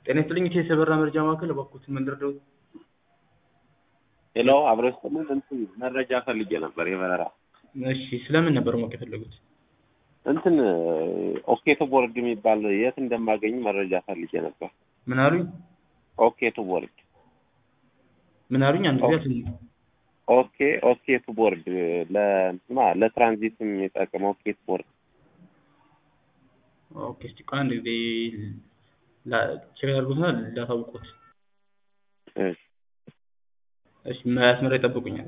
ጤና ይስጥልኝ የሰበራ መረጃ ማዕከል እባክዎትን መንደርደው። ሄሎ አብረስ ተመን እንትን መረጃ ፈልጌ ነበር የበረራ። እሺ ስለምን ነበር ማወቅ የፈለጉት? እንትን ኦኬቱ ቦርድ የሚባል የት እንደማገኝ መረጃ ፈልጌ ነበር። ምን አሉኝ? ኦኬቱ ቦርድ ምን አሉኝ? አንድ ጊዜ አትልኝ። ኦኬቱ ቦርድ ለትራንዚት የሚጠቅም ኦኬቱ ቦርድ። ኦኬ እስቲ አንድ ጊዜ ቼክ አድርጉትና ላሳውቅዎት። እሺ መስመር ላይ ጠብቁኛል።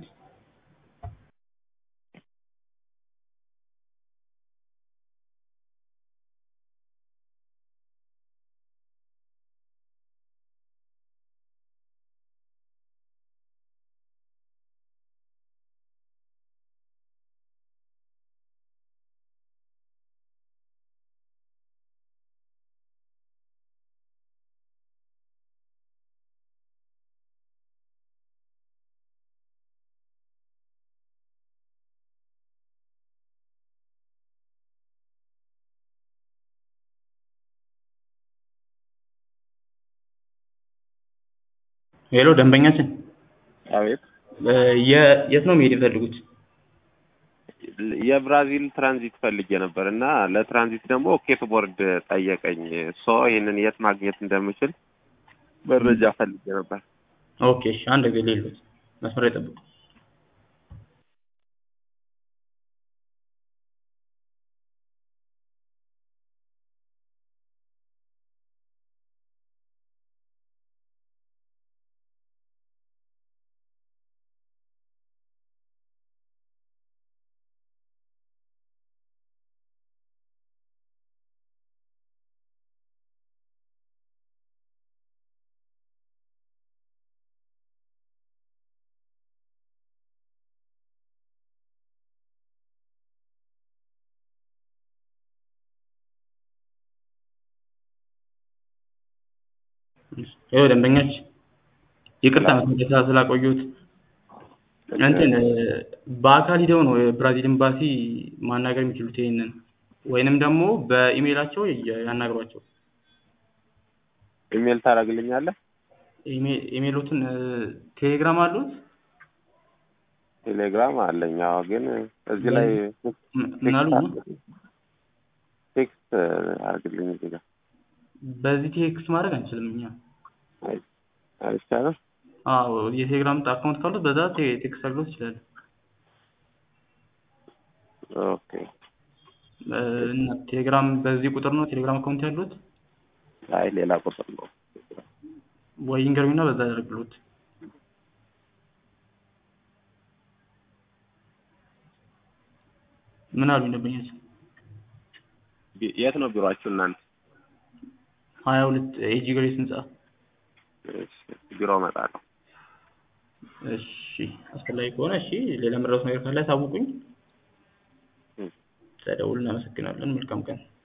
ሄሎ ደንበኛችን፣ አቤት። የት ነው መሄድ የፈለጉት? የብራዚል ትራንዚት ፈልጌ ነበር እና ለትራንዚት ደግሞ ኦኬቱ ቦርድ ጠየቀኝ። ይሄንን የት ማግኘት እንደምችል መረጃ ፈልጌ ነበር። ኦኬ እሺ አንድ ጊዜ ሌሎት መስመር ላይ ጠብቁ። ሄሎ ደንበኛችን፣ ይቅርታ መስመር ስላቆየሁት። እንትን በአካል ሂደው ነው የብራዚል ኤምባሲ ማናገር የሚችሉት ይሄንን፣ ወይንም ደግሞ በኢሜይላቸው ያናግሯቸው። ኢሜል ታደርግልኛለህ? ኢሜይሎትን ቴሌግራም አሉት? ቴሌግራም አለኝ። አዎ፣ ግን እዚህ ላይ ምን አሉኝ? ቴክስት አድርግልኝ እዚህ ጋር። በዚህ ቴክስት ማድረግ አንችልም እኛ። አይቻልም? አዎ የቴሌግራም አካውንት ካሉት በዛ ቴክስት አድርገው ይችላል። ኦኬ። እና ቴሌግራም በዚህ ቁጥር ነው ቴሌግራም አካውንት ያሉት? አይ ሌላ ቁጥር ነው። ወይ ይንገሩኝና በዛ ያደርግሉት። ምን አሉኝ ደንበኛችን? የት ነው ቢሮአችሁ እናንተ? 22 ኤጂ ግሬስ ህንጻ። ቢሮ እመጣለሁ። እሺ አስፈላጊ ከሆነ እሺ፣ ሌላ መረጃ ነገር ካለ ታውቁኝ። ተደውል። እናመሰግናለን። መልካም ቀን።